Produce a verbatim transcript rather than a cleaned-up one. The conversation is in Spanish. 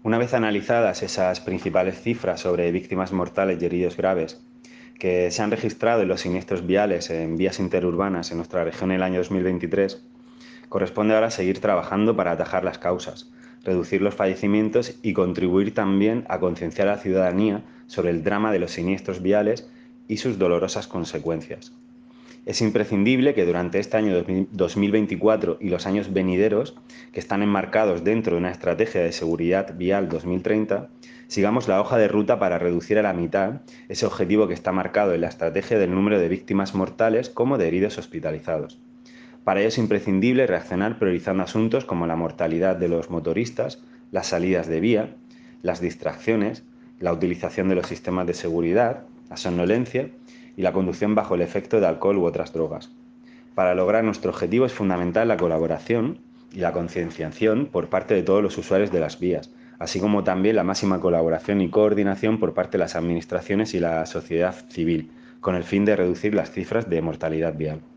Una vez analizadas esas principales cifras sobre víctimas mortales y heridos graves que se han registrado en los siniestros viales en vías interurbanas en nuestra región en el año dos mil veintitrés, corresponde ahora seguir trabajando para atajar las causas, reducir los fallecimientos y contribuir también a concienciar a la ciudadanía sobre el drama de los siniestros viales y sus dolorosas consecuencias. Es imprescindible que durante este año dos mil veinticuatro y los años venideros, que están enmarcados dentro de una estrategia de seguridad vial dos mil treinta, sigamos la hoja de ruta para reducir a la mitad ese objetivo que está marcado en la estrategia del número de víctimas mortales como de heridos hospitalizados. Para ello es imprescindible reaccionar priorizando asuntos como la mortalidad de los motoristas, las salidas de vía, las distracciones, la utilización de los sistemas de seguridad, la somnolencia y la conducción bajo el efecto de alcohol u otras drogas. Para lograr nuestro objetivo es fundamental la colaboración y la concienciación por parte de todos los usuarios de las vías, así como también la máxima colaboración y coordinación por parte de las administraciones y la sociedad civil, con el fin de reducir las cifras de mortalidad vial.